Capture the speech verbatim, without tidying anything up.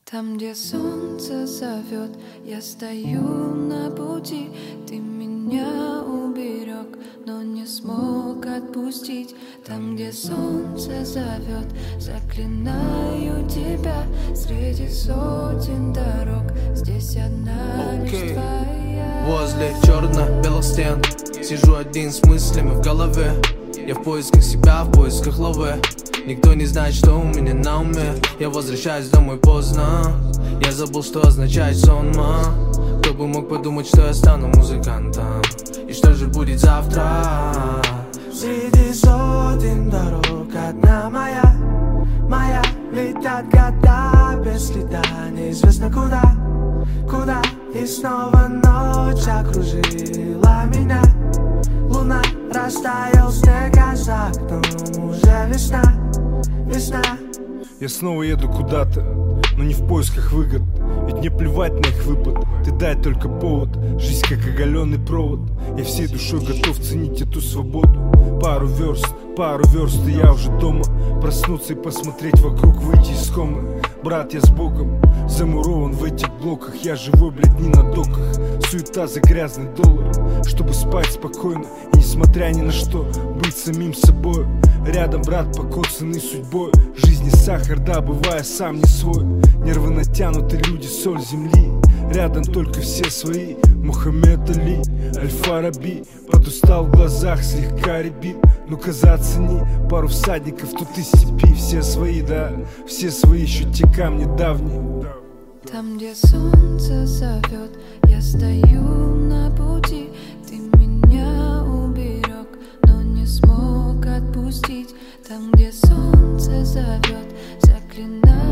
Там, где солнце зовет, я стою на пути. Ты меня уберег, но не смог отпустить. Там, где солнце зовет, заклинаю тебя. Среди сотен дорог здесь одна okay. лишь твоя. Возле черно-белых стен сижу один с мыслями в голове. Я в поисках себя, в поисках лавы. Никто не знает, что у меня на уме. Я возвращаюсь домой поздно. Я забыл, что означает сонма. Кто бы мог подумать, что я стану музыкантом. И что же будет завтра? Среди сотен дорог одна моя, моя. Летят года без следа, неизвестно куда, куда. И снова ночь окружила меня. Луна, растаял снег, а за окном уже весна, весна. Я снова еду куда-то, но не в поисках выгод. Ведь мне плевать на их выпад. Ты дай только повод. Жизнь как оголенный провод. Я всей душой готов ценить эту свободу. Пару верст, пару верст, и я уже дома. Проснуться и посмотреть вокруг, выйти из комы. Брат, я с Богом замурован в этих блоках. Я живой, блядь, не на доках. Суета за грязный доллар, чтобы спать спокойно и, несмотря ни на что, быть самим собой. Рядом брат, покоцанный судьбой. Жизни сахар, да, бывая сам не свой. Нервы натянуты, люди, соль земли. Рядом только все свои. Мухаммед Али, Аль-Фараби. Подустал в глазах, слегка рябит. Ну-ка зацени пару всадников тут из степи. Все свои, да, все свои, еще те камни давние. Там, где солнце зовет, я стою на пути. Ты меня уберег, но не смог отпустить. Там, где солнце зовет, заклинаю